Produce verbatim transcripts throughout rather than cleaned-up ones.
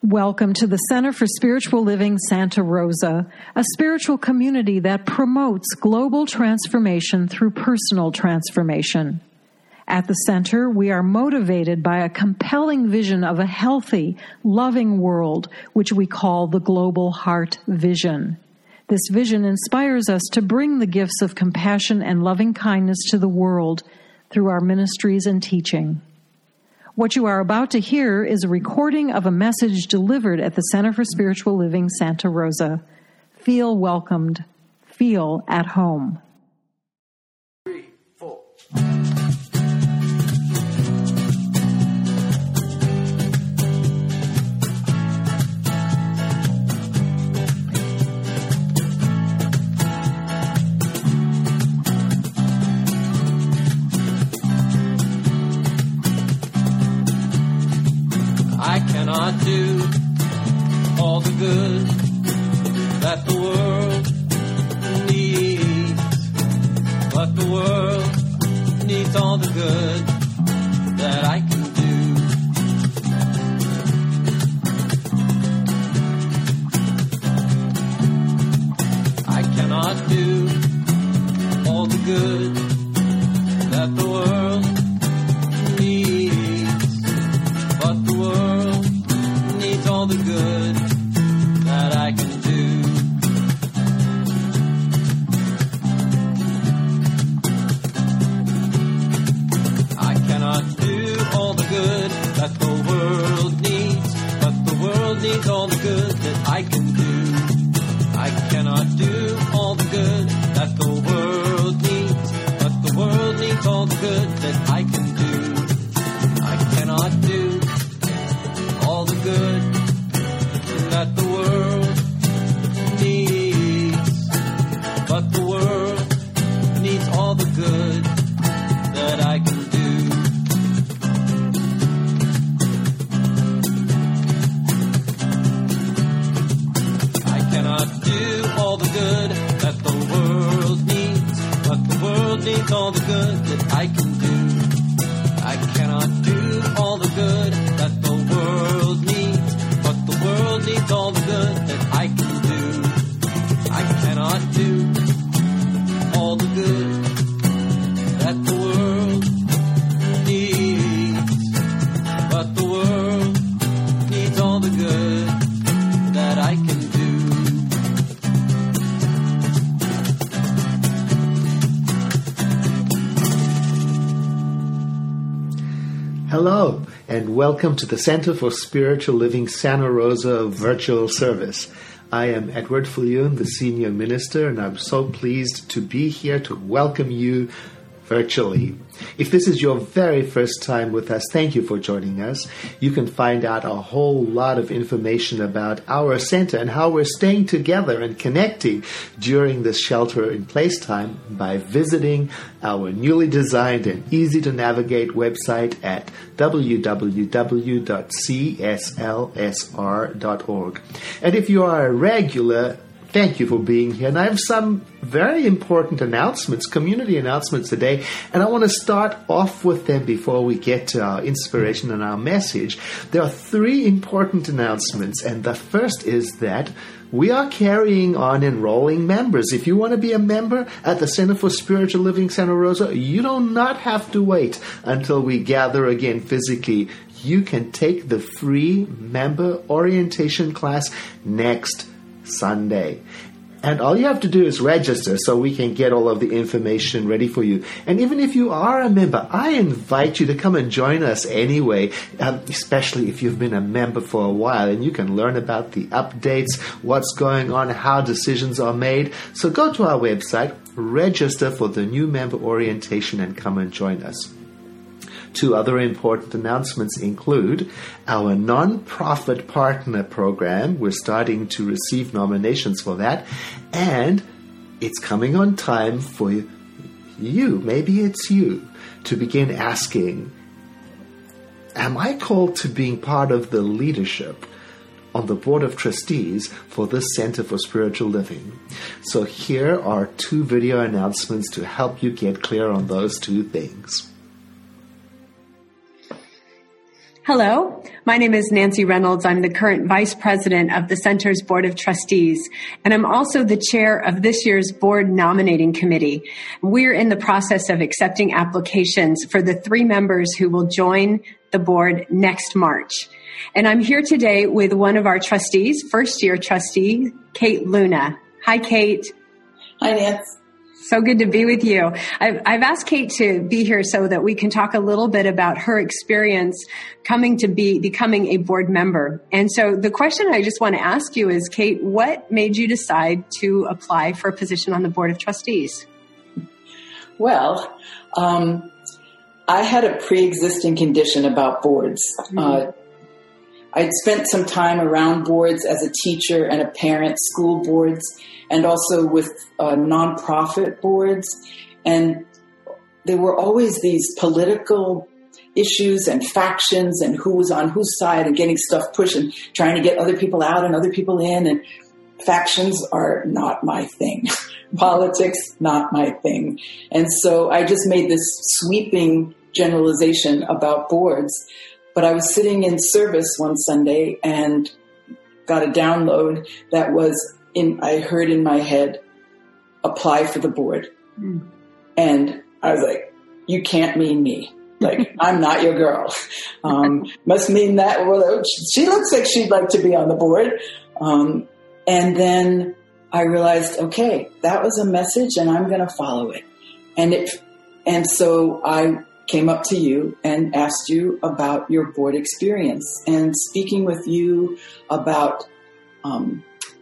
Welcome to the Center for Spiritual Living Santa Rosa, a spiritual community that promotes global transformation through personal transformation. At the center, we are motivated by a compelling vision of a healthy, loving world, which we call the Global Heart Vision. This vision inspires us to bring the gifts of compassion and loving kindness to the world through our ministries and teaching. What you are about to hear is a recording of a message delivered at the Center for Spiritual Living Santa Rosa. Feel welcomed. Feel at home. Three, four. I cannot do all the good that the world needs, but the world needs all the good that I can do. I cannot do all the good that the world needs, but the world needs all the good that I can do. I cannot do all the good that the world needs, but the world needs all the good that I can do. I cannot do all the good that the world needs, but the world needs all the good that I can do. I cannot do all the good that the world needs, but the world needs all the good that I can do. I cannot do all the good that the world needs, but the world needs all the good that I can do. I cannot do all the good that the world needs, but the world needs all the good that I can do. I cannot do all the good that the world needs, but the world needs all the good that I can do. Hello, and welcome to the Center for Spiritual Living Santa Rosa virtual service. I am Edward Filion, the Senior Minister, and I'm so pleased to be here to welcome you virtually. If this is your very first time with us, thank you for joining us. You can find out a whole lot of information about our center and how we're staying together and connecting during this shelter-in-place time by visiting our newly designed and easy-to-navigate website at w w w dot c s l s r dot org. And if you are a regular, thank you for being here. And I have some very important announcements, community announcements today, and I want to start off with them before we get to our inspiration and our message. There are three important announcements, and the first is that we are carrying on enrolling members. If you want to be a member at the Center for Spiritual Living Santa Rosa, you do not have to wait until we gather again physically. You can take the free member orientation class next Sunday. And all you have to do is register so we can get all of the information ready for you. And even if you are a member, I invite you to come and join us anyway, um, especially if you've been a member for a while, and you can learn about the updates, what's going on, how decisions are made. So go to our website, register for the new member orientation, and come and join us. Two other important announcements include our non-profit partner program. We're starting to receive nominations for that, and it's coming on time for you, maybe it's you, to begin asking, am I called to being part of the leadership on the Board of Trustees for this Center for Spiritual Living? So here are two video announcements to help you get clear on those two things. Hello, my name is Nancy Reynolds. I'm the current Vice President of the Center's Board of Trustees, and I'm also the Chair of this year's Board Nominating Committee. We're in the process of accepting applications for the three members who will join the board next March. And I'm here today with one of our trustees, first-year trustee, Kate Luna. Hi, Kate. Hi, Nancy. So good to be with you. I've, I've asked Kate to be here so that we can talk a little bit about her experience coming to be becoming a board member. And so the question I just want to ask you is, Kate, what made you decide to apply for a position on the Board of Trustees? Well, um, I had a pre-existing condition about boards. Mm-hmm. Uh, I'd spent some time around boards as a teacher and a parent, school boards, and also with uh, nonprofit boards. And there were always these political issues and factions and who was on whose side and getting stuff pushed and trying to get other people out and other people in. And factions are not my thing. Politics, not my thing. And so I just made this sweeping generalization about boards. But I was sitting in service one Sunday and got a download that was in, I heard in my head, apply for the board. Mm. And I was like, you can't mean me. Like, I'm not your girl. Um, must mean that, well, she looks like she'd like to be on the board. Um, and then I realized, okay, that was a message and I'm going to follow it. And it, and so I came up to you and asked you about your board experience and speaking with you about, um,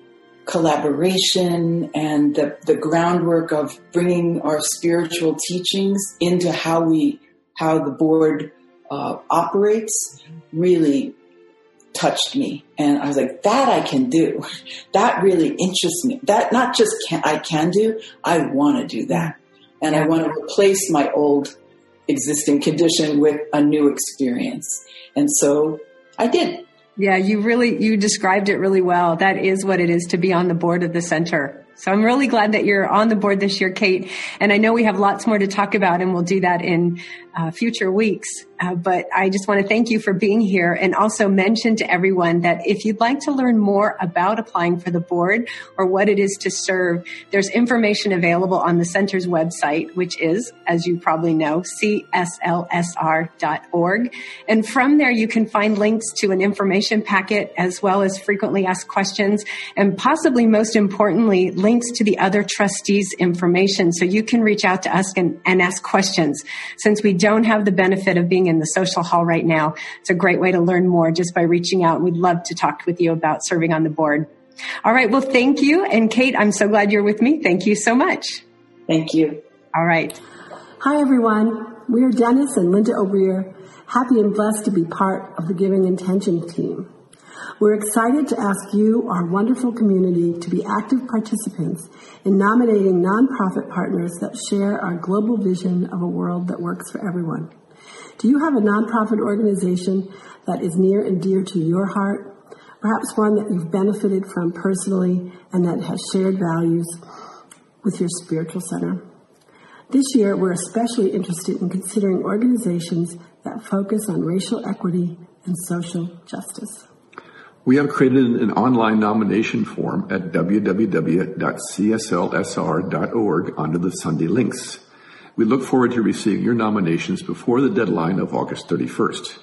collaboration and the, the groundwork of bringing our spiritual teachings into how we, how the board uh, operates really touched me. And I was like, that I can do. That really interests me. That not just can, I can do, I want to do that. And I want to replace my old existing condition with a new experience. And so I did. Yeah, you really, you described it really well. That is what it is to be on the board of the center. So I'm really glad that you're on the board this year, Kate. And I know we have lots more to talk about, and we'll do that in uh, future weeks. Uh, but I just want to thank you for being here and also mention to everyone that if you'd like to learn more about applying for the board or what it is to serve, there's information available on the center's website, which is, as you probably know, c s l s r dot org. And from there, you can find links to an information packet as well as frequently asked questions and possibly most importantly, links to the other trustees' information so you can reach out to us and, and ask questions. Since we don't have the benefit of being in the social hall right now, it's a great way to learn more just by reaching out. We'd love to talk with you about serving on the board. All right. Well, thank you. And Kate, I'm so glad you're with me. Thank you so much. Thank you. All right. Hi, everyone. We are Dennis and Linda O'Rear, happy and blessed to be part of the Giving Intention team. We're excited to ask you, our wonderful community, to be active participants in nominating nonprofit partners that share our global vision of a world that works for everyone. Do you have a nonprofit organization that is near and dear to your heart? Perhaps one that you've benefited from personally and that has shared values with your spiritual center? This year, we're especially interested in considering organizations that focus on racial equity and social justice. We have created an online nomination form at w w w dot c s l s r dot org under the Sunday links. We look forward to receiving your nominations before the deadline of August thirty-first.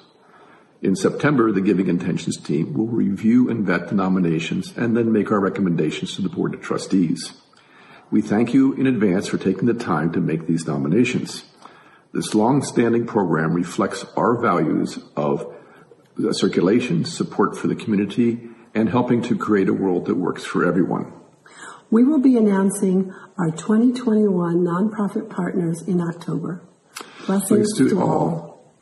In September, the Giving Intentions team will review and vet the nominations and then make our recommendations to the Board of Trustees. We thank you in advance for taking the time to make these nominations. This long-standing program reflects our values of circulation, support for the community, and helping to create a world that works for everyone. We will be announcing our twenty twenty-one nonprofit partners in October. Blessings to, to all. all.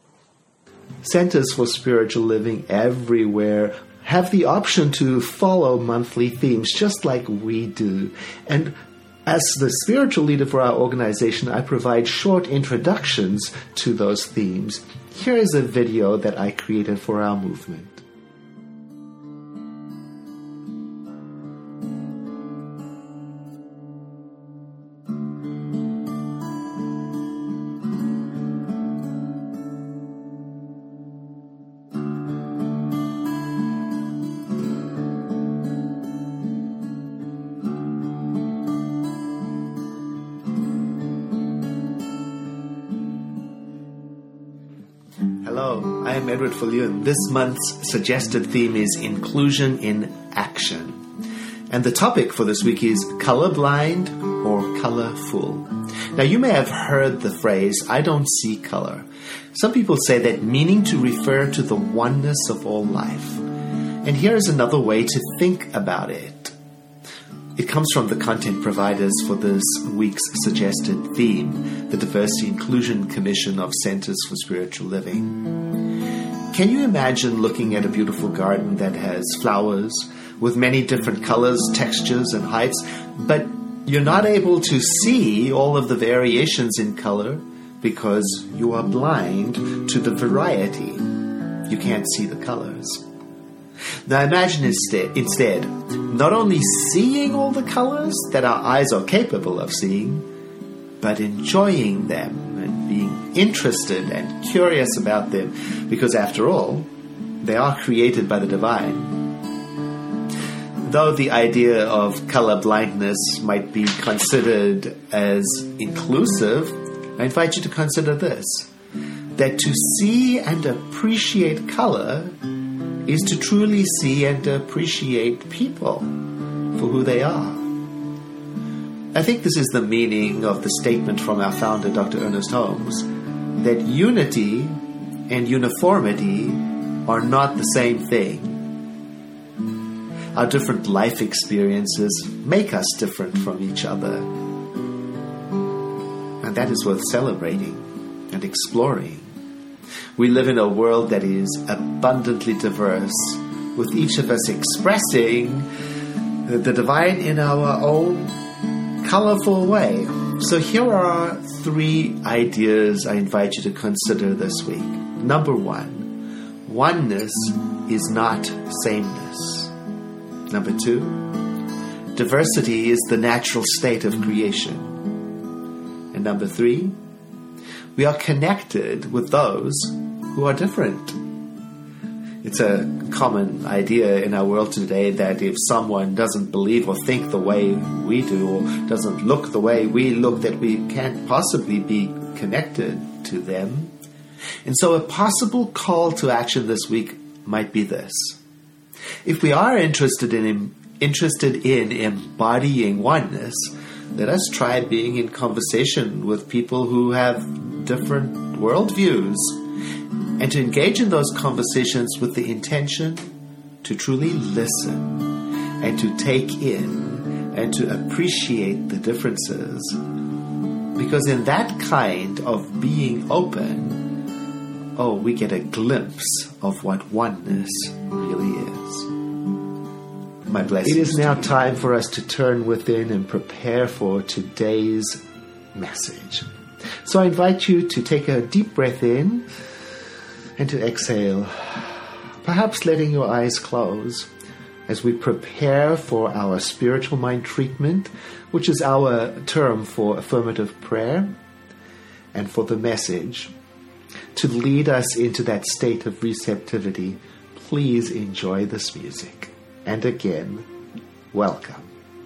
Centers for Spiritual Living everywhere have the option to follow monthly themes just like we do. And as the spiritual leader for our organization, I provide short introductions to those themes. Here is a video that I created for our movement. I'm Edward Fullion. This month's suggested theme is Inclusion in Action. And the topic for this week is colorblind or colorful. Now, you may have heard the phrase, I don't see color. Some people say that meaning to refer to the oneness of all life. And here is another way to think about it. It comes from the content providers for this week's suggested theme, the Diversity Inclusion Commission of Centers for Spiritual Living. Can you imagine looking at a beautiful garden that has flowers with many different colors, textures, and heights, but you're not able to see all of the variations in color because you are blind to the variety? You can't see the colors. Now imagine instead, instead, not only seeing all the colors that our eyes are capable of seeing, but enjoying them and being interested and curious about them, because after all, they are created by the divine. Though the idea of color blindness might be considered as inclusive, I invite you to consider this, that to see and appreciate color is to truly see and appreciate people for who they are. I think this is the meaning of the statement from our founder, Doctor Ernest Holmes, that unity and uniformity are not the same thing. Our different life experiences make us different from each other. And that is worth celebrating and exploring. We live in a world that is abundantly diverse, with each of us expressing the divine in our own colorful way. So here are three ideas I invite you to consider this week. Number one, oneness is not sameness. Number two, diversity is the natural state of creation. And number three, we are connected with those who are different. It's a common idea in our world today that if someone doesn't believe or think the way we do, or doesn't look the way we look, that we can't possibly be connected to them. And so a possible call to action this week might be this. If we are interested in interested in embodying oneness, let us try being in conversation with people who have different worldviews, and to engage in those conversations with the intention to truly listen and to take in and to appreciate the differences. Because in that kind of being open, oh, we get a glimpse of what oneness really is. My blessings. It is now time for us to turn within and prepare for today's message. So I invite you to take a deep breath in and to exhale, perhaps letting your eyes close as we prepare for our spiritual mind treatment, which is our term for affirmative prayer, and for the message. To lead us into that state of receptivity, please enjoy this music. And again, welcome.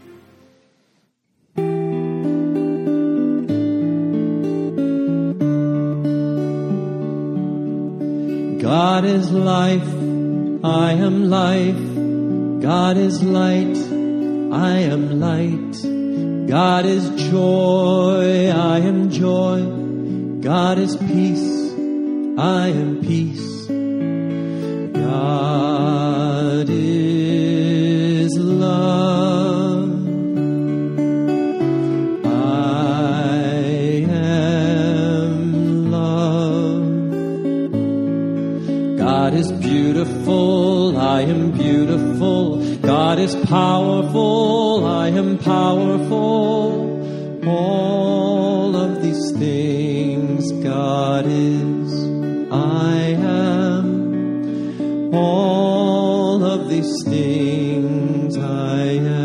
God is life, I am life. God is light, I am light. God is joy, I am joy. God is peace, I am peace. God is love, I am love. God is beautiful, I am beautiful. God is powerful, I am powerful. All of these things God is, I am. All of these things I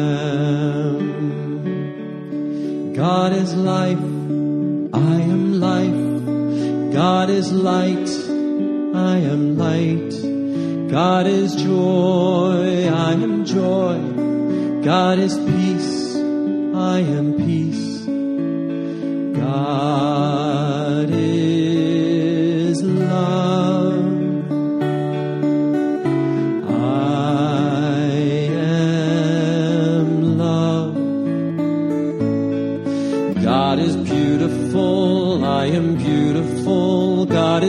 am. God is life, I am life. God is light, I am light. God is joy, I am joy. God is peace, I am peace. God is love,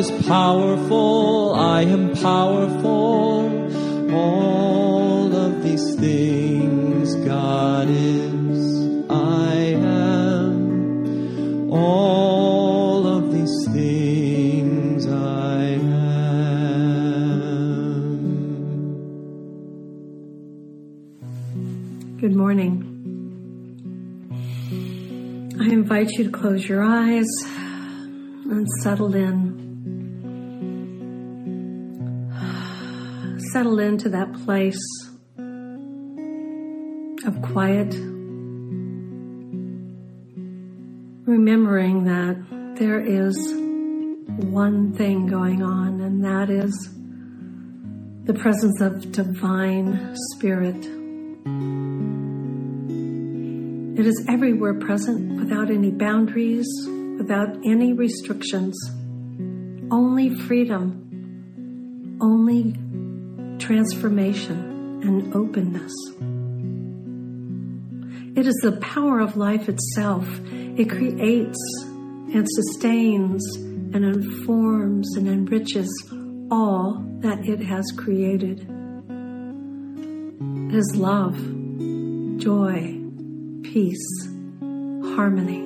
is powerful. I am powerful. All of these things God is. I am. All of these things I am. Good morning. I invite you to close your eyes and settle in. Settle into that place of quiet, remembering that there is one thing going on, and that is the presence of divine spirit. It is everywhere present, without any boundaries, without any restrictions, only freedom, only transformation and openness. It is the power of life itself. It creates and sustains and informs and enriches all that it has created. It is love, joy, peace, harmony.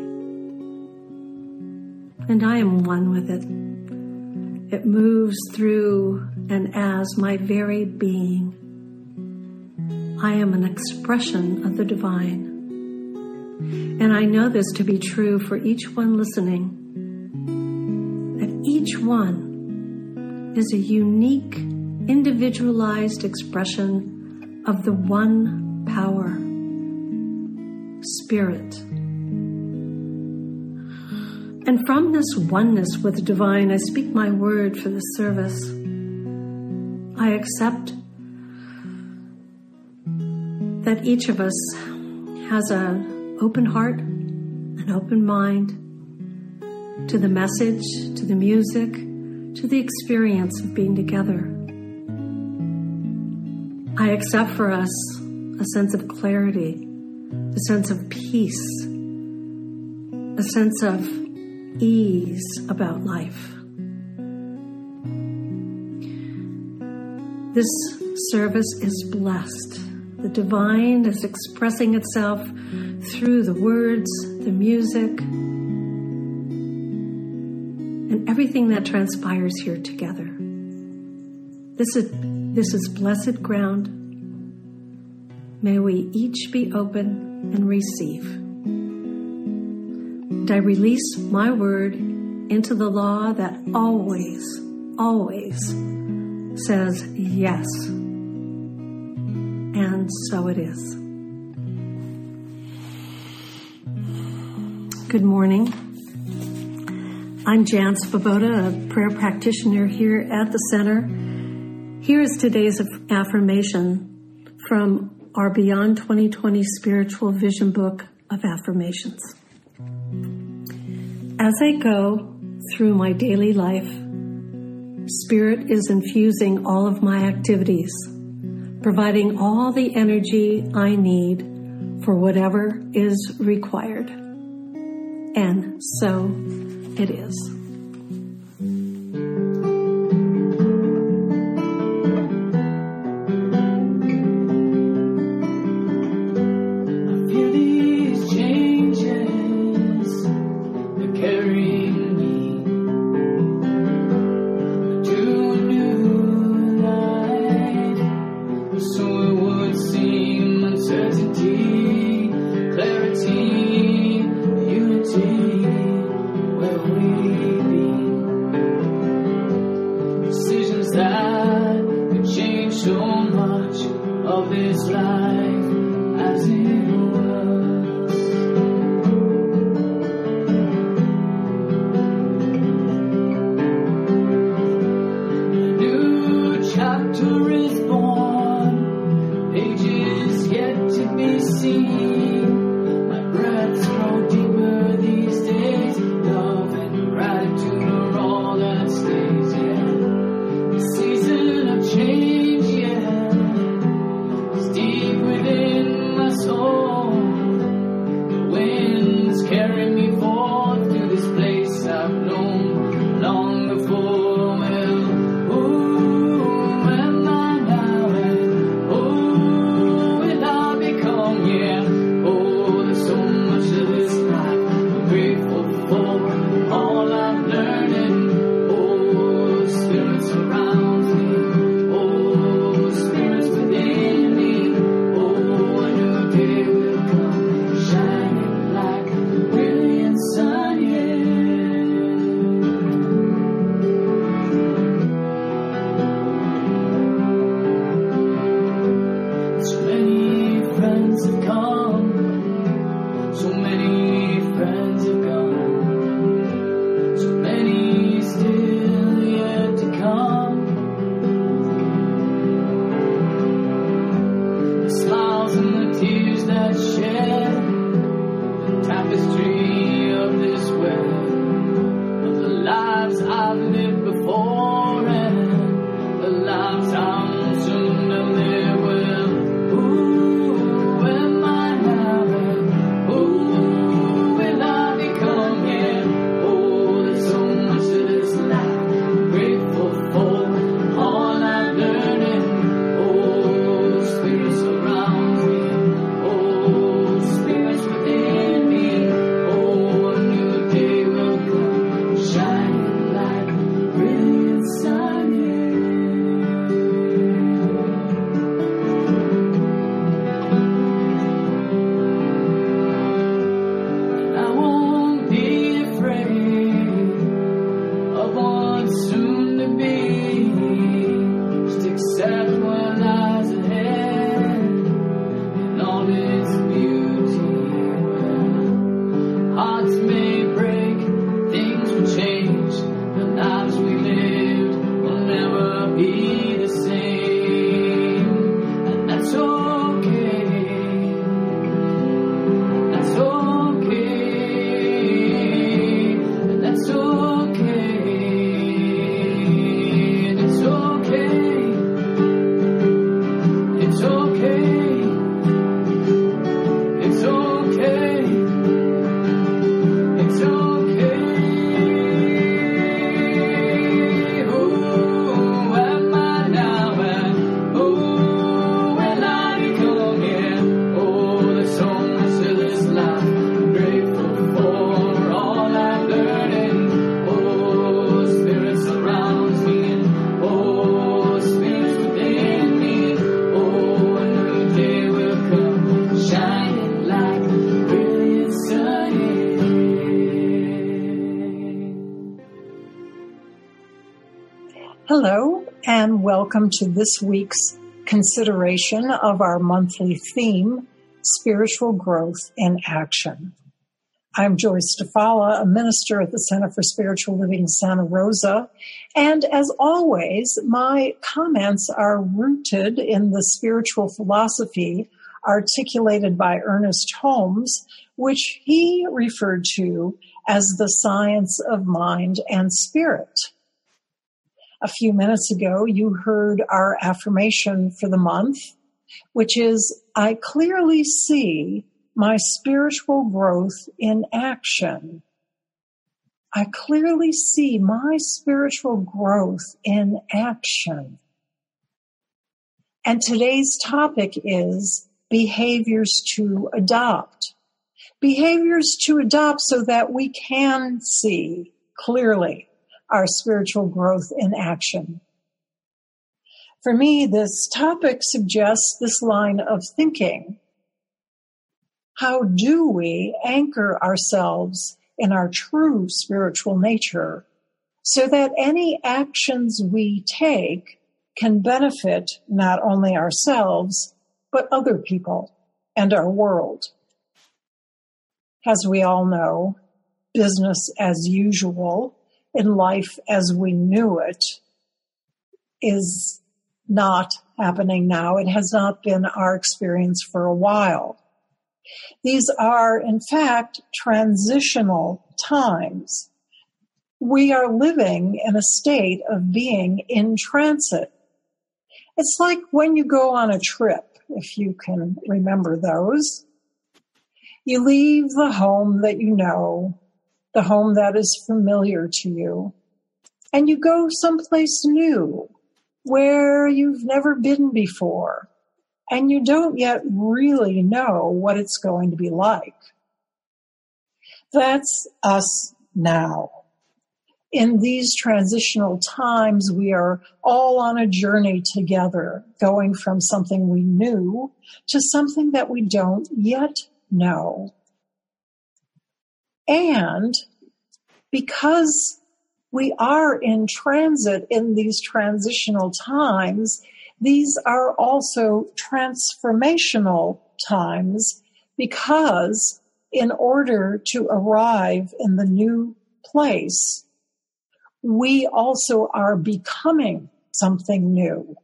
And I am one with it. It moves through and as my very being. I am an expression of the divine. And I know this to be true for each one listening, that each one is a unique, individualized expression of the one power, Spirit. And from this oneness with the divine, I speak my word for the service. I accept that each of us has an open heart, an open mind to the message, to the music, to the experience of being together. I accept for us a sense of clarity, a sense of peace, a sense of ease about life. This service is blessed. The divine is expressing itself through the words, the music, and everything that transpires here together. This is, this is blessed ground. May we each be open and receive. And I release my word into the law that always, always says yes. And so it is. Good morning. I'm Jan Svoboda, a prayer practitioner here at the center. Here is today's affirmation from our Beyond twenty twenty Spiritual Vision Book of Affirmations. As I go through my daily life, Spirit is infusing all of my activities, providing all the energy I need for whatever is required. And so it is. Carry me forth to this place I've known long before. years have come, so many friends have gone, so many still yet to come. The smiles and the tears that shed, the tapestry of this web, of the lives I've lived before and the lives I'm soon to live with. Who am I now? Who will I become? Yeah. Oh, there's so much to this life. I'm grateful for all I'm learning. Oh, the Spirit surrounds me. Oh, the Spirit's within me. Oh, a new day will come, shining like brilliant sun. And I won't be afraid of what's soon to be. Just accept what lies ahead and all its beauty. Hearts may break, things will change. The lives we lived will never be the same. And that's okay. That's okay. And that's okay. It's okay. It's okay. It's okay. It's okay. Who am I now and who will I become? Yeah. Oh, there's so much to this life. I'm grateful for all I'm learning. Oh, the Spirit surrounds me. Oh, the Spirit's within me. Oh, a new day will come, shining like brilliant sun. Hello, and welcome to this week's consideration of our monthly theme, Spiritual Growth in Action. I'm Joyce Stafala, a minister at the Center for Spiritual Living Santa Rosa, and as always, my comments are rooted in the spiritual philosophy articulated by Ernest Holmes, which he referred to as the science of mind and spirit. A few minutes ago, you heard our affirmation for the month, which is, I clearly see my spiritual growth in action. I clearly see my spiritual growth in action. And today's topic is behaviors to adopt. Behaviors to adopt so that we can see clearly our spiritual growth in action. For me, this topic suggests this line of thinking. How do we anchor ourselves in our true spiritual nature so that any actions we take can benefit not only ourselves, but other people and our world? As we all know, business as usual in life as we knew it is not happening now. It has not been our experience for a while. These are, in fact, transitional times. We are living in a state of being in transit. It's like when you go on a trip, if you can remember those. You leave the home that you know, the home that is familiar to you, and you go someplace new where you've never been before, and you don't yet really know what it's going to be like. That's us now. In these transitional times, we are all on a journey together, going from something we knew to something that we don't yet know. And because we are in transit in these transitional times, these are also transformational times because in order to arrive in the new place, we also are becoming something new.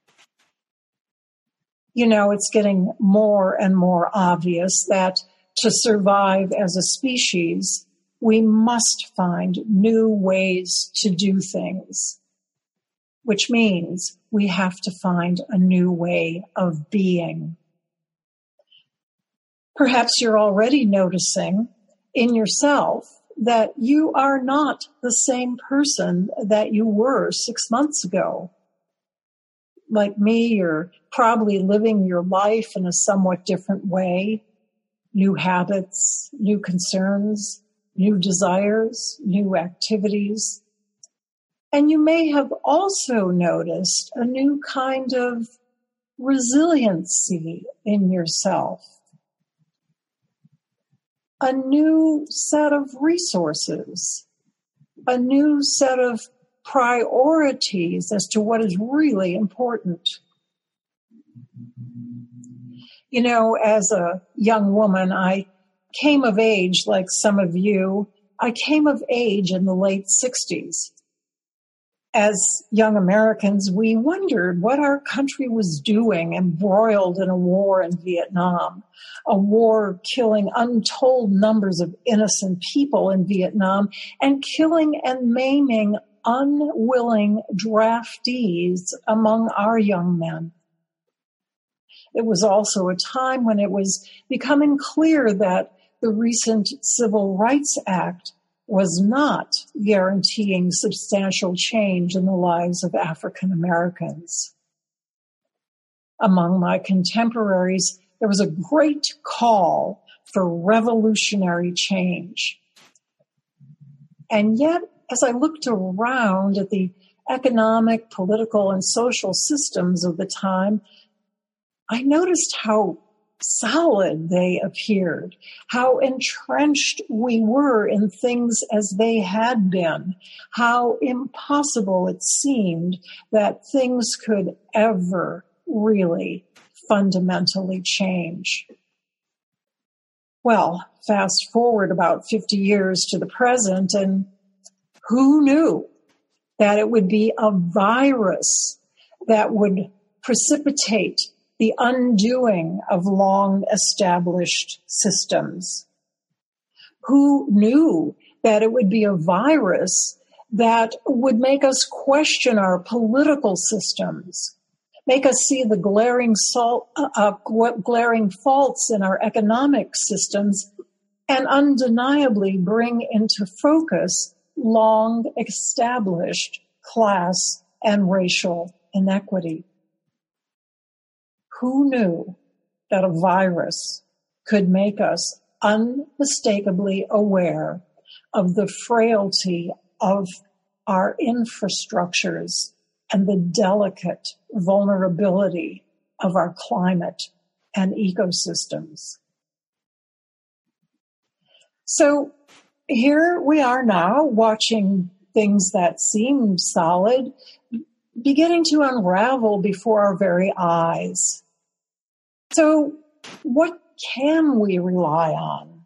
You know, it's getting more and more obvious that to survive as a species, we must find new ways to do things, which means we have to find a new way of being. Perhaps you're already noticing in yourself that you are not the same person that you were six months ago. Like me, you're probably living your life in a somewhat different way. New habits, new concerns, new desires, new activities. And you may have also noticed a new kind of resiliency in yourself. A new set of resources, a new set of priorities as to what is really important. You know, as a young woman, I came of age, like some of you, I came of age in the late sixties. As young Americans, we wondered what our country was doing, embroiled in a war in Vietnam, a war killing untold numbers of innocent people in Vietnam and killing and maiming unwilling draftees among our young men. It was also a time when it was becoming clear that the recent Civil Rights Act was not guaranteeing substantial change in the lives of African Americans. Among my contemporaries, there was a great call for revolutionary change. And yet, as I looked around at the economic, political, and social systems of the time, I noticed how solid they appeared, how entrenched we were in things as they had been, how impossible it seemed that things could ever really fundamentally change. Well, fast forward about fifty years to the present, and who knew that it would be a virus that would precipitate the undoing of long-established systems? Who knew that it would be a virus that would make us question our political systems, make us see the glaring, salt, uh, glaring faults in our economic systems, and undeniably bring into focus long-established class and racial inequity? Who knew that a virus could make us unmistakably aware of the frailty of our infrastructures and the delicate vulnerability of our climate and ecosystems? So here we are now, watching things that seemed solid beginning to unravel before our very eyes. So what can we rely on?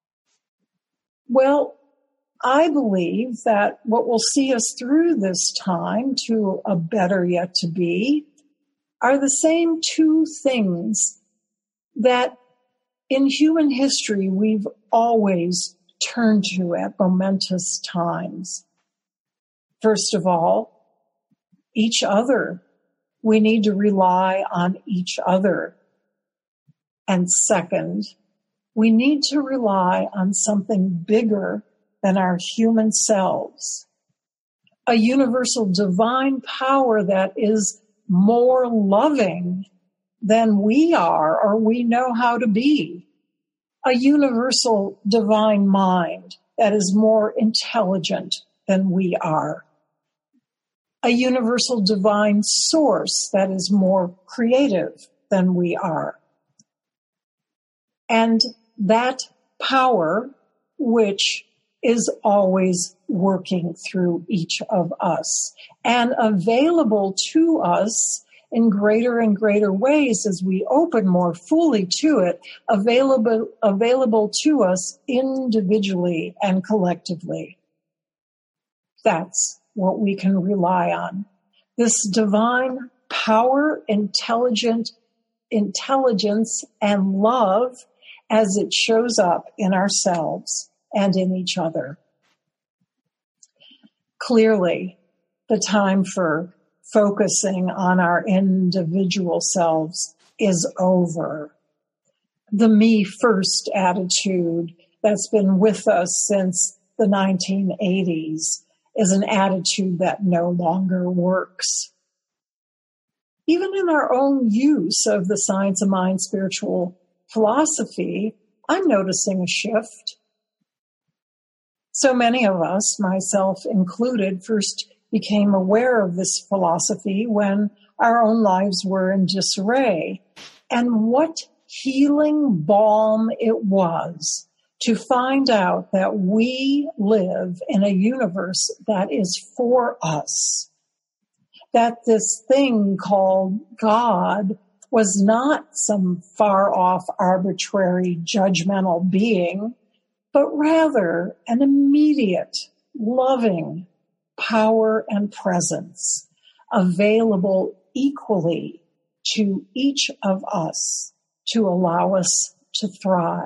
Well, I believe that what will see us through this time to a better yet to be are the same two things that in human history we've always turned to at momentous times. First of all, each other. We need to rely on each other. And second, we need to rely on something bigger than our human selves, a universal divine power that is more loving than we are or we know how to be, a universal divine mind that is more intelligent than we are, a universal divine source that is more creative than we are. And that power, which is always working through each of us and available to us in greater and greater ways as we open more fully to it, available, available to us individually and collectively. That's what we can rely on. This divine power, intelligent intelligence, and love as it shows up in ourselves and in each other. Clearly, the time for focusing on our individual selves is over. The me first attitude that's been with us since the nineteen eighties is an attitude that no longer works. Even in our own use of the Science of Mind spiritual philosophy, I'm noticing a shift. So many of us, myself included, first became aware of this philosophy when our own lives were in disarray. And what healing balm it was to find out that we live in a universe that is for us. That this thing called God was not some far-off, arbitrary, judgmental being, but rather an immediate, loving power and presence available equally to each of us to allow us to thrive.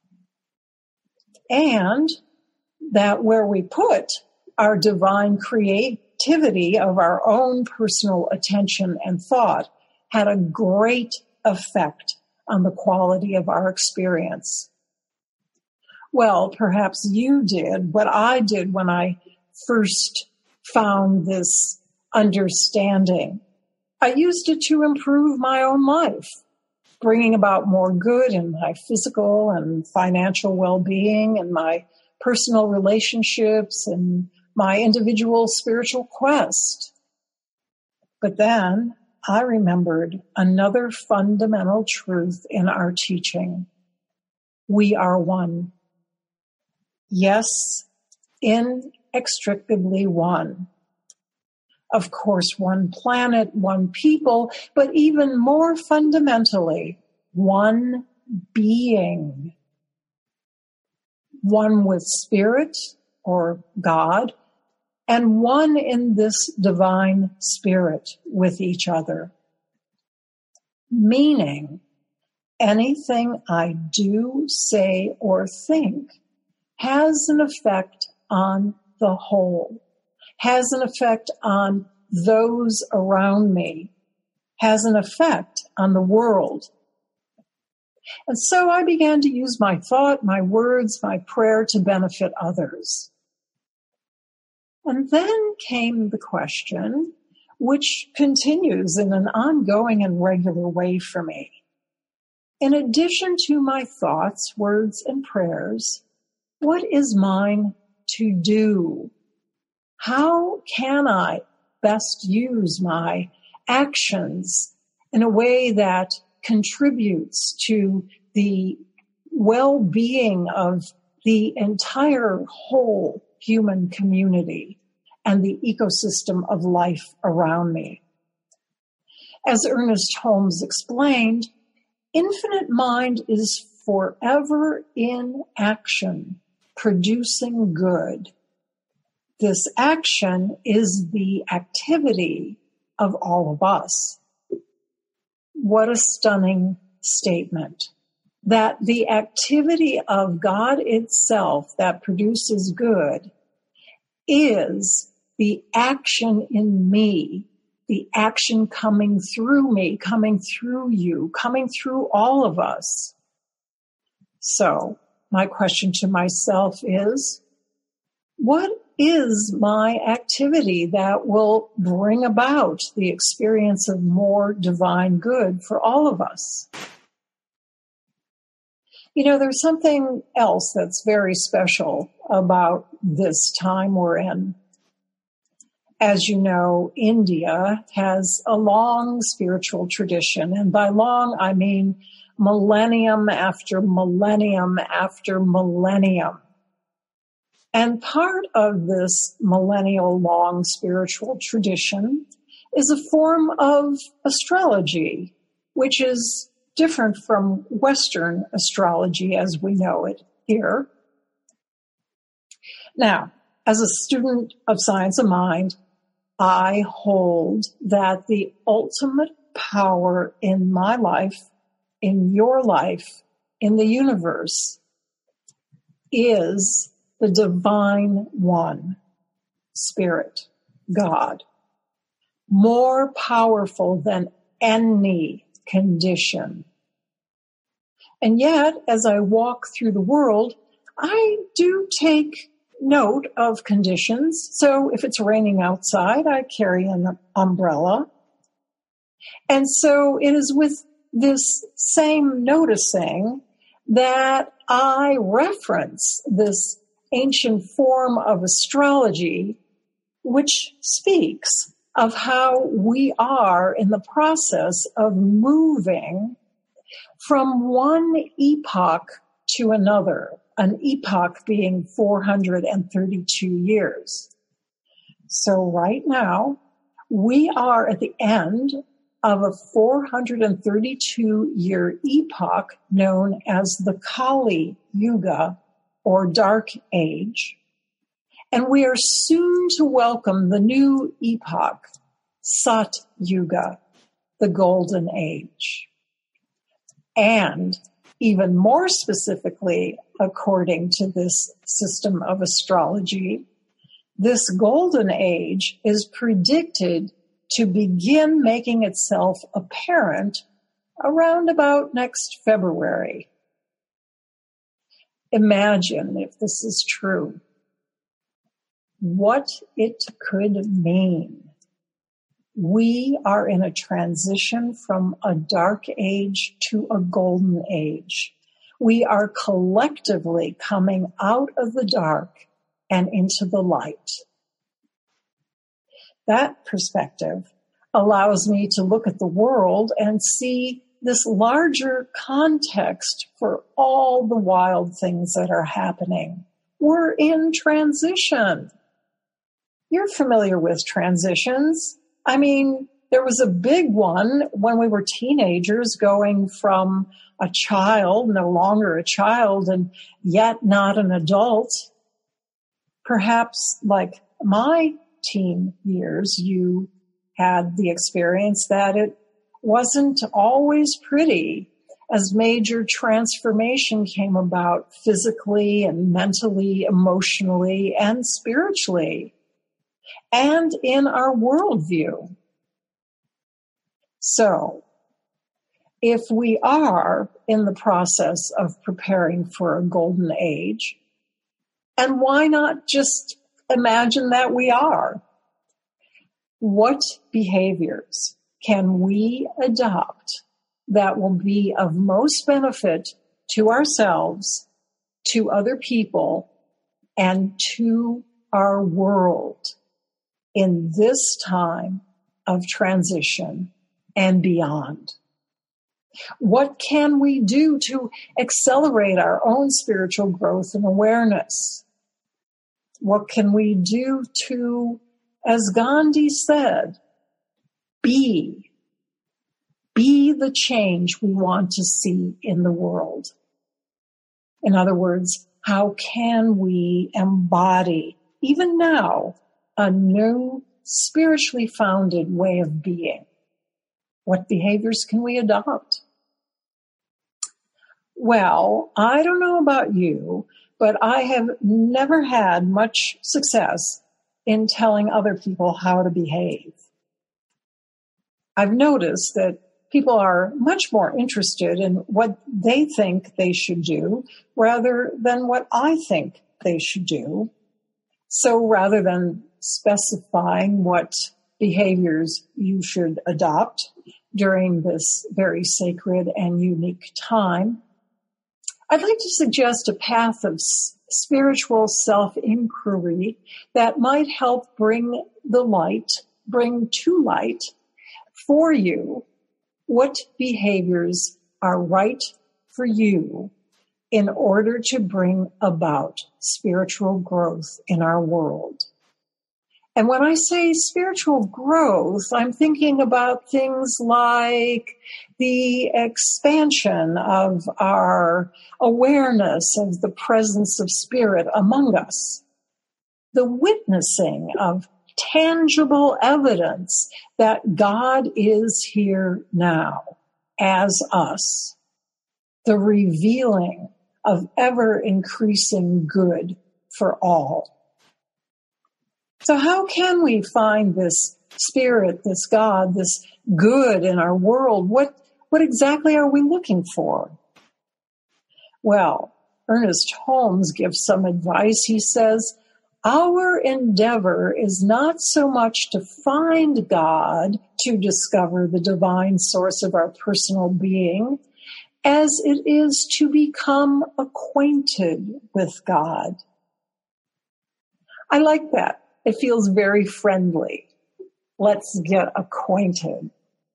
And that where we put our divine creativity of our own personal attention and thought had a great effect on the quality of our experience. Well, perhaps you did what I did when I first found this understanding. I used it to improve my own life, bringing about more good in my physical and financial well-being and my personal relationships and my individual spiritual quest. But then I remembered another fundamental truth in our teaching. We are one. Yes, inextricably one. Of course, one planet, one people, but even more fundamentally, one being. One with spirit or God, and one in this divine spirit with each other. Meaning, anything I do, say, or think has an effect on the whole, has an effect on those around me, has an effect on the world. And so I began to use my thought, my words, my prayer to benefit others. And then came the question, which continues in an ongoing and regular way for me. In addition to my thoughts, words, and prayers, what is mine to do? How can I best use my actions in a way that contributes to the well-being of the entire whole human community and the ecosystem of life around me? As Ernest Holmes explained, infinite mind is forever in action, producing good. This action is the activity of all of us. What a stunning statement. That the activity of God itself that produces good is the action in me, the action coming through me, coming through you, coming through all of us. So, my question to myself is, what is my activity that will bring about the experience of more divine good for all of us? You know, there's something else that's very special about this time we're in. As you know, India has a long spiritual tradition, and by long, I mean millennium after millennium after millennium. And part of this millennial-long spiritual tradition is a form of astrology, which is different from Western astrology as we know it here. Now, as a student of science of mind, I hold that the ultimate power in my life, in your life, in the universe, is the divine one, Spirit, God, more powerful than any condition. And yet, as I walk through the world, I do take note of conditions. So if it's raining outside, I carry an umbrella. And so it is with this same noticing that I reference this ancient form of astrology, which speaks of how we are in the process of moving from one epoch to another, an epoch being four hundred thirty-two years. So right now, we are at the end of a four hundred thirty-two year epoch known as the Kali Yuga, or Dark Age. And we are soon to welcome the new epoch, Sat Yuga, the Golden Age. And even more specifically, according to this system of astrology, this Golden Age is predicted to begin making itself apparent around about next February. Imagine if this is true, what it could mean. We are in a transition from a dark age to a golden age. We are collectively coming out of the dark and into the light. That perspective allows me to look at the world and see this larger context for all the wild things that are happening. We're in transition. You're familiar with transitions. I mean, there was a big one when we were teenagers, going from a child, no longer a child, and yet not an adult. Perhaps like my teen years, you had the experience that it wasn't always pretty as major transformation came about physically and mentally, emotionally, and spiritually, and in our worldview. So, if we are in the process of preparing for a golden age, and why not just imagine that we are, what behaviors can we adopt that will be of most benefit to ourselves, to other people, and to our world in this time of transition and beyond? What can we do to accelerate our own spiritual growth and awareness? What can we do to, as Gandhi said, be, be the change we want to see in the world? In other words, how can we embody, even now, a new spiritually founded way of being? What behaviors can we adopt? Well, I don't know about you, but I have never had much success in telling other people how to behave. I've noticed that people are much more interested in what they think they should do rather than what I think they should do. So rather than specifying what behaviors you should adopt during this very sacred and unique time, I'd like to suggest a path of spiritual self-inquiry that might help bring the light, bring to light for you what behaviors are right for you in order to bring about spiritual growth in our world. And when I say spiritual growth, I'm thinking about things like the expansion of our awareness of the presence of spirit among us, the witnessing of tangible evidence that God is here now as us, the revealing of ever-increasing good for all. So how can we find this spirit, this God, this good in our world? What, what exactly are we looking for? Well, Ernest Holmes gives some advice. He says, our endeavor is not so much to find God, to discover the divine source of our personal being, as it is to become acquainted with God. I like that. It feels very friendly. Let's get acquainted.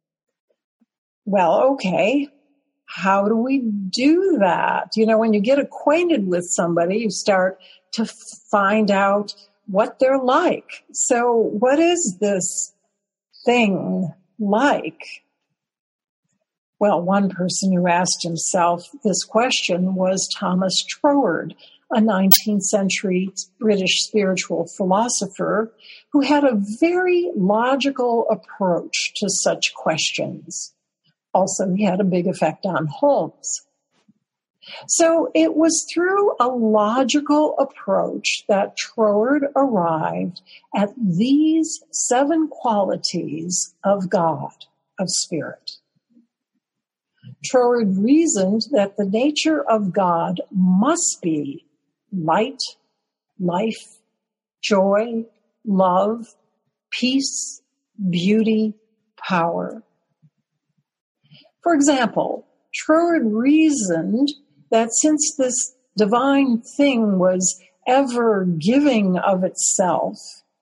Well, okay. How do we do that? You know, when you get acquainted with somebody, you start to find out what they're like. So what is this thing like? Well, one person who asked himself this question was Thomas Troward, a nineteenth century British spiritual philosopher who had a very logical approach to such questions. Also, he had a big effect on Holmes. So it was through a logical approach that Troward arrived at these seven qualities of God, of spirit. Troward reasoned that the nature of God must be light, life, joy, love, peace, beauty, power. For example, Troward reasoned that since this divine thing was ever giving of itself,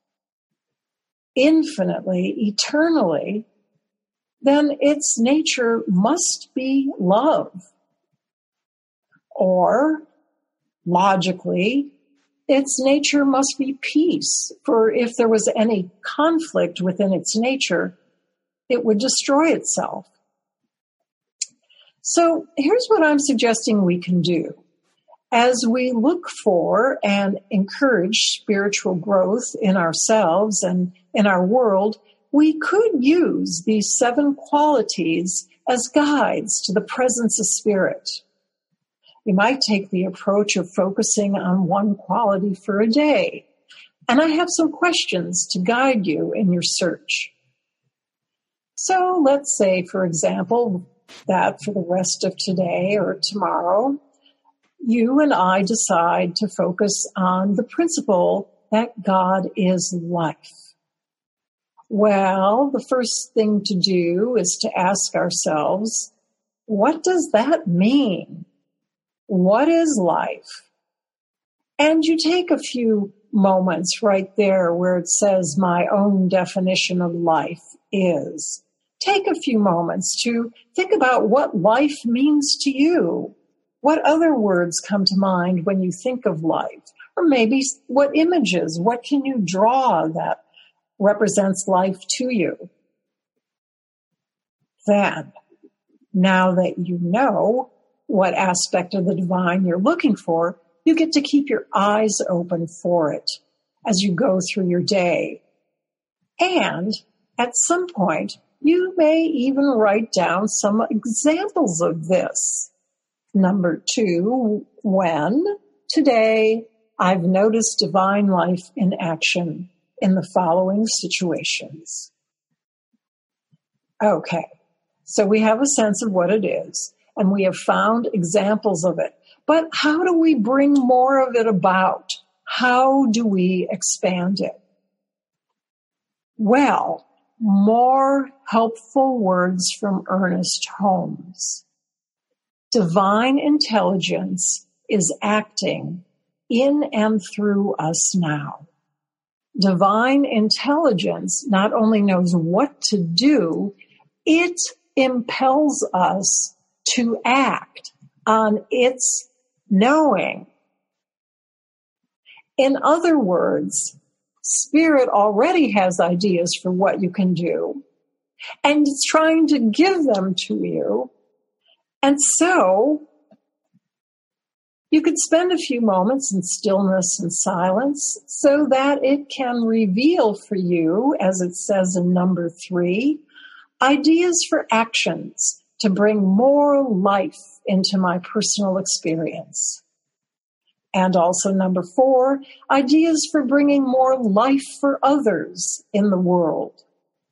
infinitely, eternally, then its nature must be love. Or, logically, its nature must be peace, for if there was any conflict within its nature, it would destroy itself. So here's what I'm suggesting we can do. As we look for and encourage spiritual growth in ourselves and in our world, we could use these seven qualities as guides to the presence of spirit. You might take the approach of focusing on one quality for a day. And I have some questions to guide you in your search. So let's say, for example, that for the rest of today or tomorrow, you and I decide to focus on the principle that God is life. Well, the first thing to do is to ask ourselves, what does that mean? What is life? And you take a few moments right there where it says my own definition of life is. Take a few moments to think about what life means to you. What other words come to mind when you think of life? Or maybe what images, what can you draw that represents life to you? Then, now that you know what aspect of the divine you're looking for, you get to keep your eyes open for it as you go through your day. And at some point, you may even write down some examples of this. Number two, when today I've noticed divine life in action in the following situations. Okay, so we have a sense of what it is, and we have found examples of it. But how do we bring more of it about? How do we expand it? Well, more helpful words from Ernest Holmes. Divine intelligence is acting in and through us now. Divine intelligence not only knows what to do, it impels us to act on its knowing. In other words, Spirit already has ideas for what you can do, and it's trying to give them to you. And so you could spend a few moments in stillness and silence so that it can reveal for you, as it says in number three, ideas for actions to bring more life into my personal experience. And also number four, ideas for bringing more life for others in the world.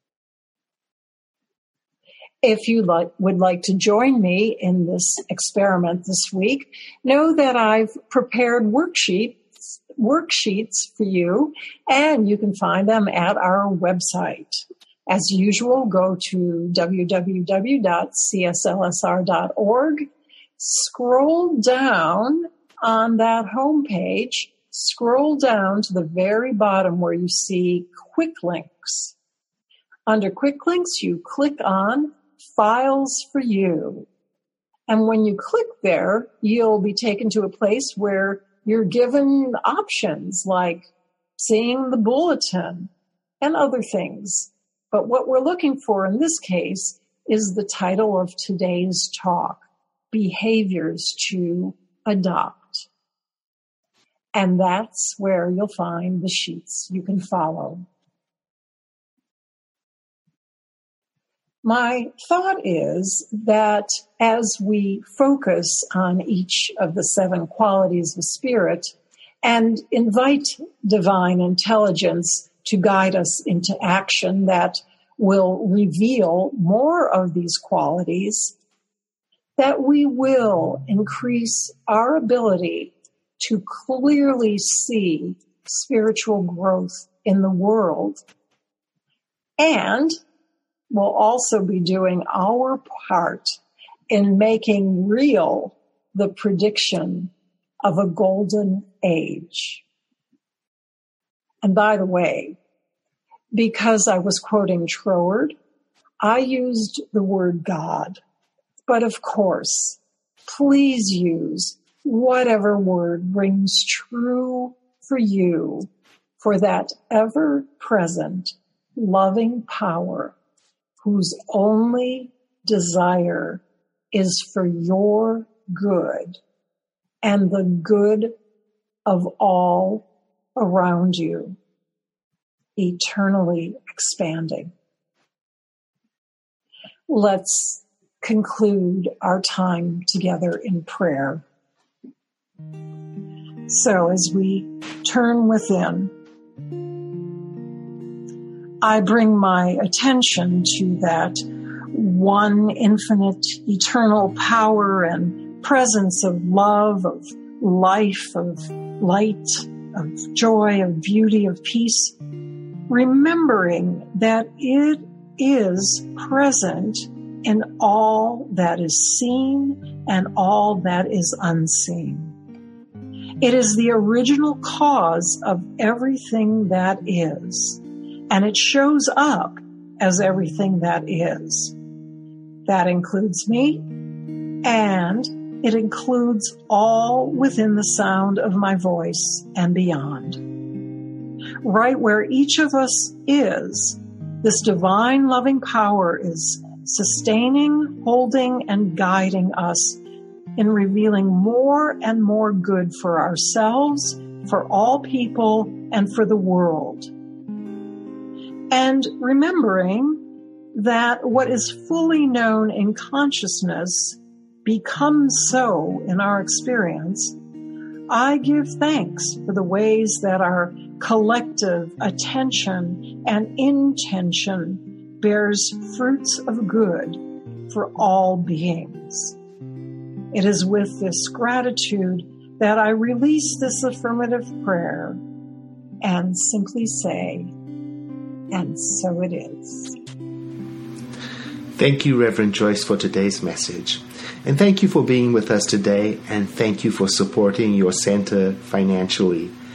If you like, would like to join me in this experiment this week, know that I've prepared worksheets, worksheets for you, and you can find them at our website. As usual, go to w w w dot c s l s r dot org, scroll down on that homepage, scroll down to the very bottom where you see quick links. Under quick links, you click on Files for You. And when you click there, you'll be taken to a place where you're given options like seeing the bulletin and other things. But what we're looking for in this case is the title of today's talk, Behaviors to Adopt. And that's where you'll find the sheets you can follow. My thought is that as we focus on each of the seven qualities of spirit and invite divine intelligence to guide us into action that will reveal more of these qualities, that we will increase our ability to clearly see spiritual growth in the world, and we'll also be doing our part in making real the prediction of a golden age. And by the way, because I was quoting Troward, I used the word God. But of course, please use whatever word rings true for you for that ever-present, loving power whose only desire is for your good and the good of all around you, eternally expanding. Let's conclude our time together in prayer. So as we turn within, I bring my attention to that one infinite, eternal power and presence of love, of life, of light, of joy, of beauty, of peace, remembering that it is present in all that is seen and all that is unseen. It is the original cause of everything that is, and it shows up as everything that is. That includes me, and it includes all within the sound of my voice and beyond. Right where each of us is, this divine loving power is sustaining, holding, and guiding us in revealing more and more good for ourselves, for all people, and for the world. And remembering that what is fully known in consciousness becomes so in our experience, I give thanks for the ways that our collective attention and intention bears fruits of good for all beings. It is with this gratitude that I release this affirmative prayer and simply say, and so it is. Thank you, Reverend Joyce, for today's message. And thank you for being with us today, and thank you for supporting your center financially.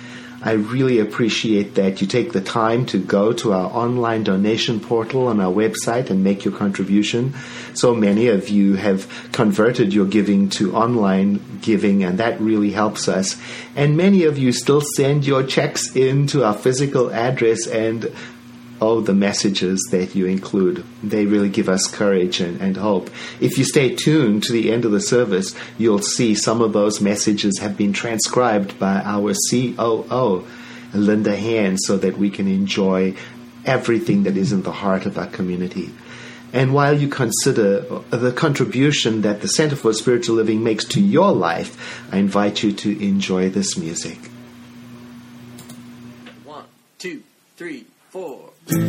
I really appreciate that you take the time to go to our online donation portal on our website and make your contribution. So many of you have converted your giving to online giving, and that really helps us. And many of you still send your checks in to our physical address, and oh, the messages that you include. They really give us courage and, and hope. If you stay tuned to the end of the service, you'll see some of those messages have been transcribed by our C O O, Linda Hand, so that we can enjoy everything that is in the heart of our community. And while you consider the contribution that the Center for Spiritual Living makes to your life, I invite you to enjoy this music. One, two, three, four.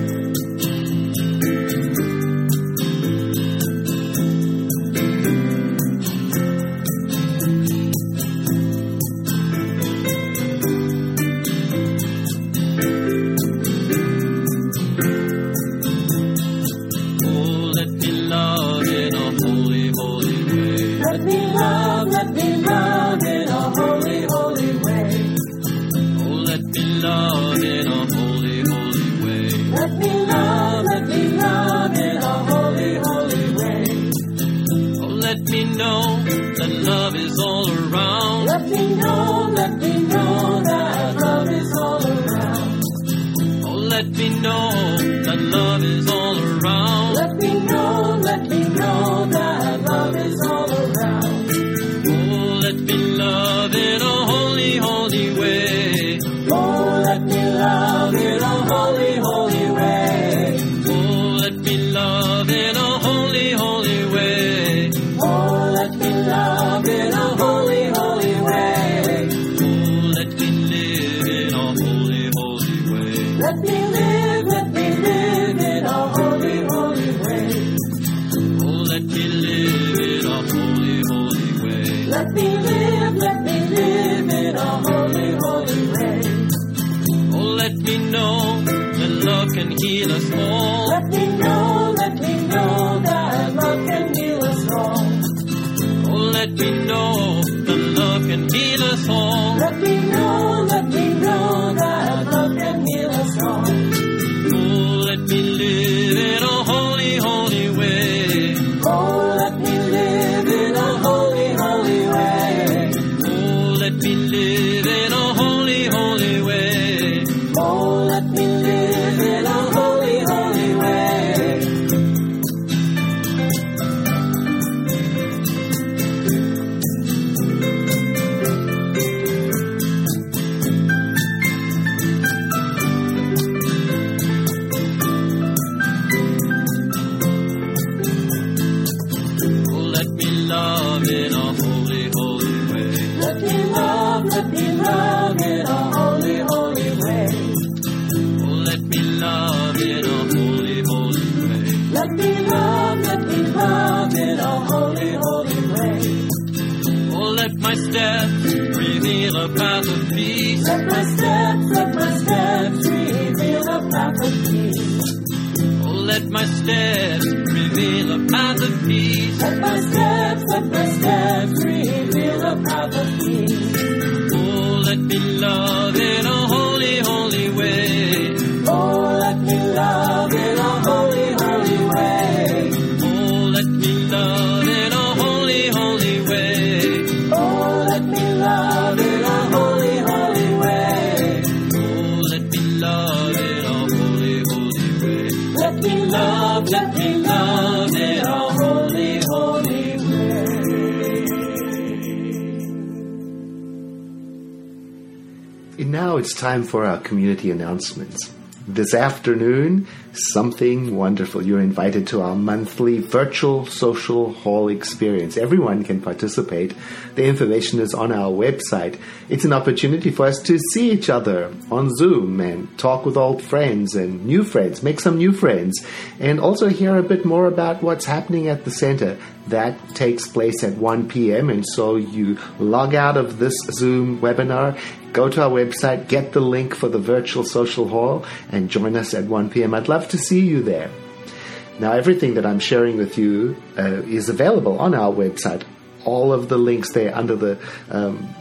Now it's time for our community announcements. This afternoon, something wonderful. You're invited to our monthly virtual social hall experience. Everyone can participate. The information is on our website. It's an opportunity for us to see each other on Zoom and talk with old friends and new friends, make some new friends, and also hear a bit more about what's happening at the center. That takes place at one p.m. and so you log out of this Zoom webinar, go to our website, get the link for the virtual social hall, and join us at one p.m. I'd love to see you there. Now, everything that I'm sharing with you uh, is available on our website. All of the links there under the um,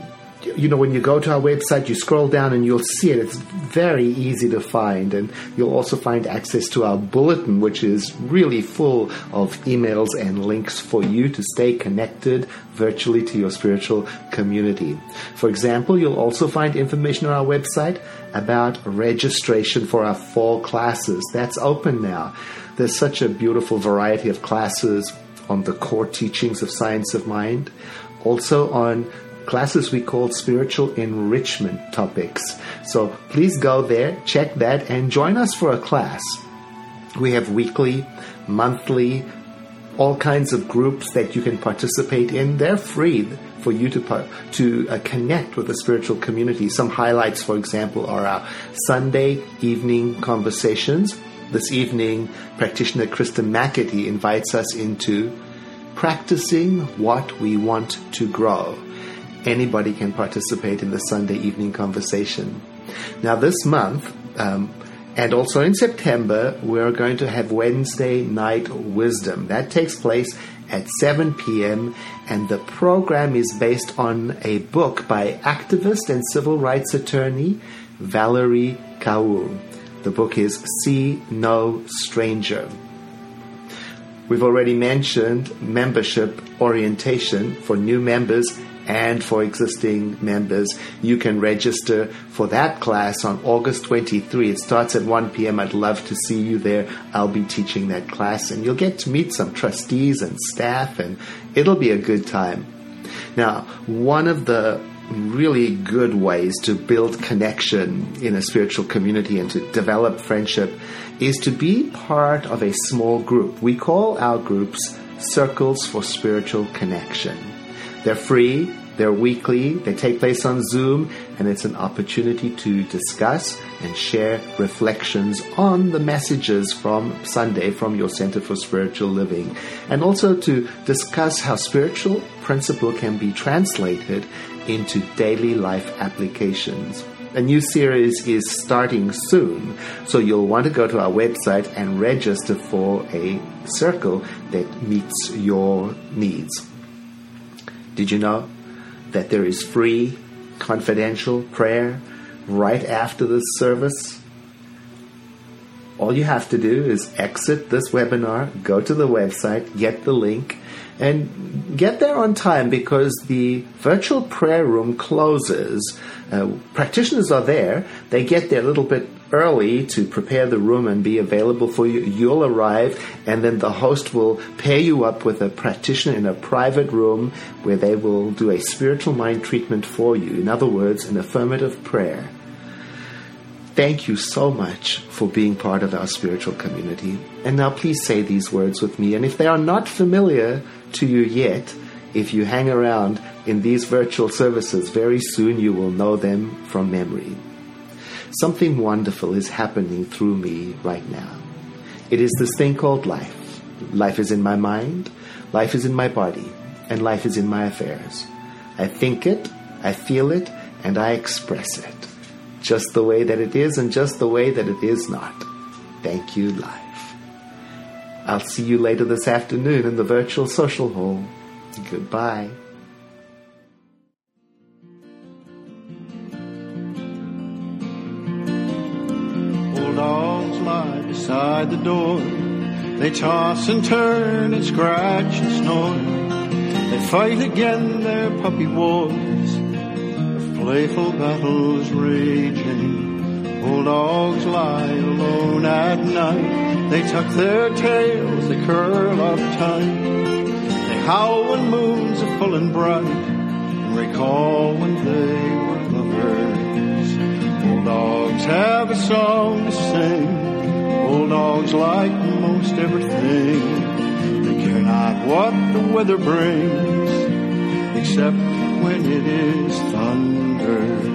you know, when you go to our website, you scroll down and you'll see it. It's very easy to find. And you'll also find access to our bulletin, which is really full of emails and links for you to stay connected virtually to your spiritual community. For example, you'll also find information on our website about registration for our fall classes. That's open now. There's such a beautiful variety of classes on the core teachings of Science of Mind. Also on classes we call spiritual enrichment topics. So please go there, check that, and join us for a class. We have weekly, monthly, all kinds of groups that you can participate in. They're free for you to to uh, connect with the spiritual community. Some highlights, for example, are our Sunday evening conversations. This evening, practitioner Krista McAtee invites us into practicing what we want to grow. Anybody can participate in the Sunday evening conversation. Now this month, um, and also in September, we're going to have Wednesday Night Wisdom. That takes place at seven p.m. and the program is based on a book by activist and civil rights attorney Valerie Kaul. The book is See No Stranger. We've already mentioned membership orientation for new members and for existing members. You can register for that class on August twenty-third. It starts at one p.m. I'd love to see you there. I'll be teaching that class, and you'll get to meet some trustees and staff, and it'll be a good time. Now, one of the really good ways to build connection in a spiritual community and to develop friendship is to be part of a small group. We call our groups Circles for Spiritual Connection. They're free, they're weekly, they take place on Zoom, and it's an opportunity to discuss and share reflections on the messages from Sunday from your Center for Spiritual Living, and also to discuss how spiritual principle can be translated into daily life applications. A new series is starting soon, so you'll want to go to our website and register for a circle that meets your needs. Did you know that there is free, confidential prayer right after this service? All you have to do is exit this webinar, go to the website, get the link, and get there on time because the virtual prayer room closes. Uh, practitioners are there. They get there a little bit early to prepare the room and be available for you. You'll arrive, and then the host will pair you up with a practitioner in a private room where they will do a spiritual mind treatment for you. In other words, an affirmative prayer. Thank you so much for being part of our spiritual community. And now please say these words with me. And if they are not familiar to you yet, if you hang around in these virtual services, very soon you will know them from memory. Something wonderful is happening through me right now. It is this thing called life. Life is in my mind, life is in my body, and life is in my affairs. I think it, I feel it, and I express it. Just the way that it is and just the way that it is not. Thank you, life. I'll see you later this afternoon in the virtual social hall. Goodbye. Old dogs lie beside the door. They toss and turn and scratch and snore. They fight again their puppy wars. Playful battles raging. Old dogs lie alone at night. They tuck their tails, they curl up tight. They howl when moons are full and bright, and recall when they were lovers. Old dogs have a song to sing. Old dogs like most everything. They care not what the weather brings, except when it is thunder.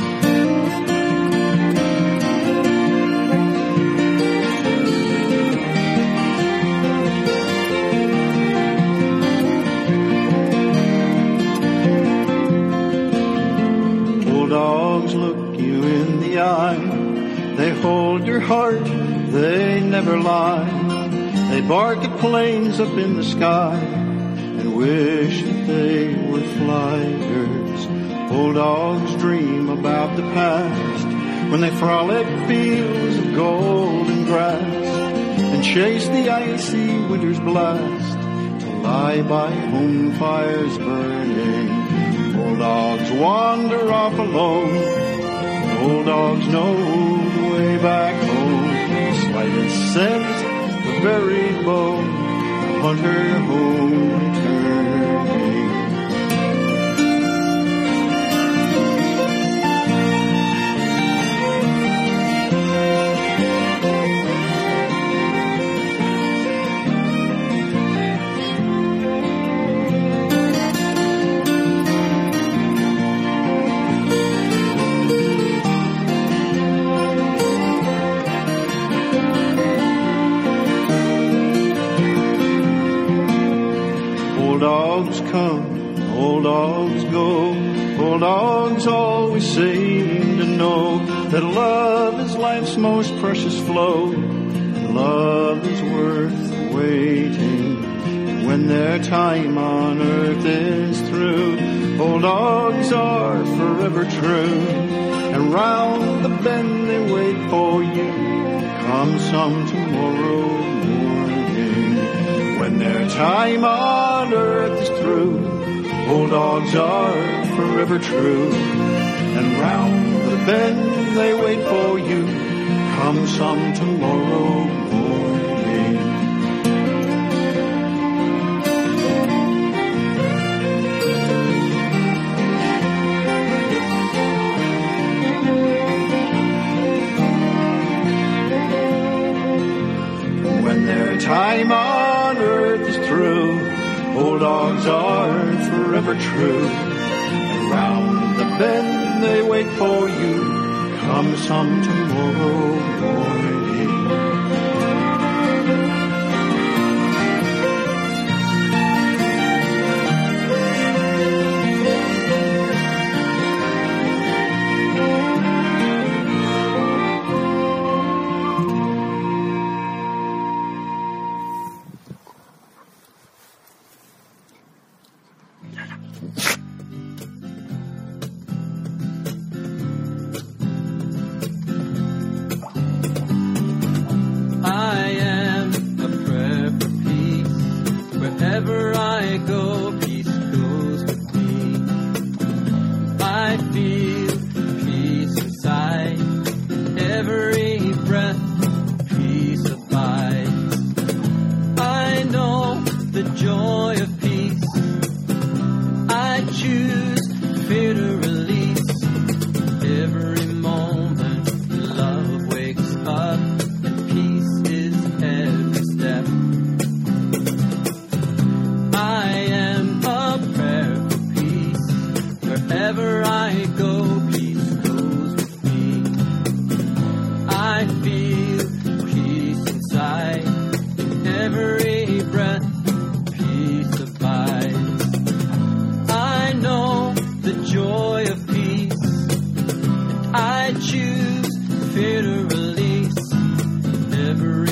Old dogs look you in the eye. They hold your heart, they never lie. They bark at planes up in the sky and wish that they were flyers. Bulldogs dream about the past when they frolic fields of golden grass and chase the icy winter's blast to lie by home fires burning. Bulldogs wander off alone. Bulldogs know the way back home. The slightest scent, the buried bone, the hunter home returning. Bulldogs come, bulldogs go. Bulldogs always seem to know that love is life's most precious flow. And love is worth waiting. And when their time on earth is through, bulldogs are forever true. And round the bend they wait for you, come some tomorrow morning. When their time on earth is through, bulldogs are forever true. And round the bend they wait for you, come some tomorrow morning. When their time on earth is through, bulldogs are forever true. And round the bend they wait for you, come some tomorrow morning. Fear to release every